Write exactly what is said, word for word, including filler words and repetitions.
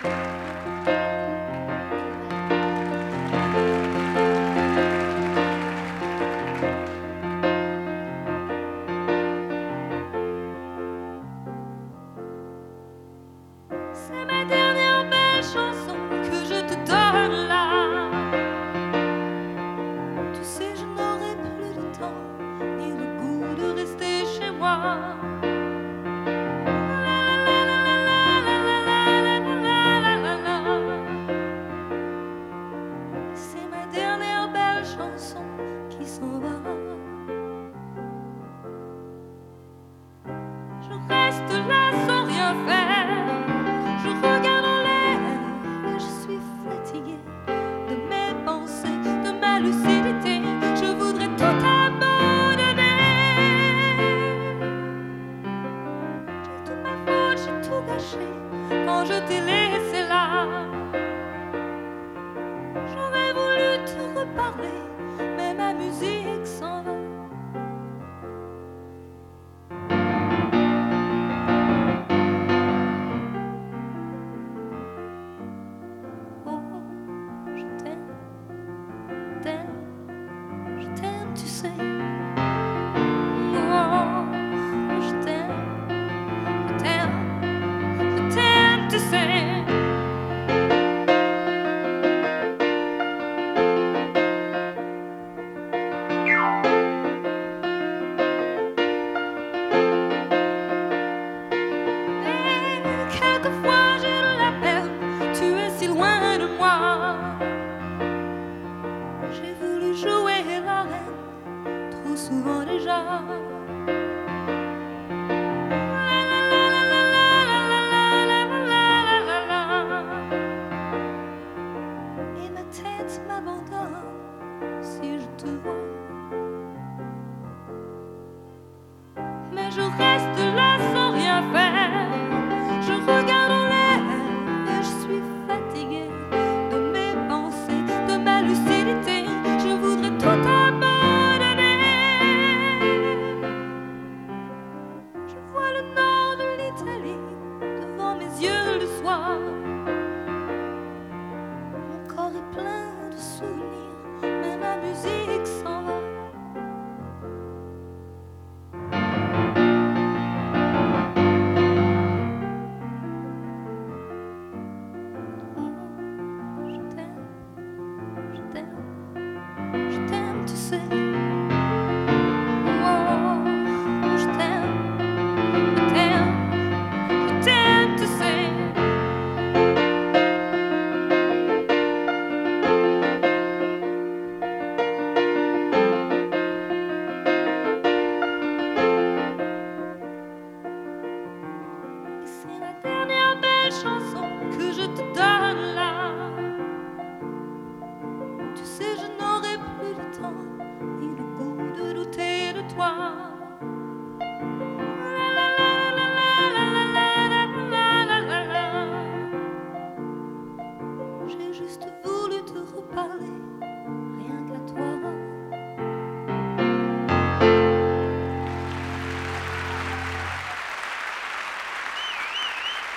C'est ma dernière belle chanson que je te donne là. Tu sais, je n'aurai plus le temps ni le goût de rester chez moi. C'est ma dernière belle chanson qui s'en va. Je reste là sans rien faire. Je regarde en l'air et je suis fatiguée de mes pensées, de m'halluciner.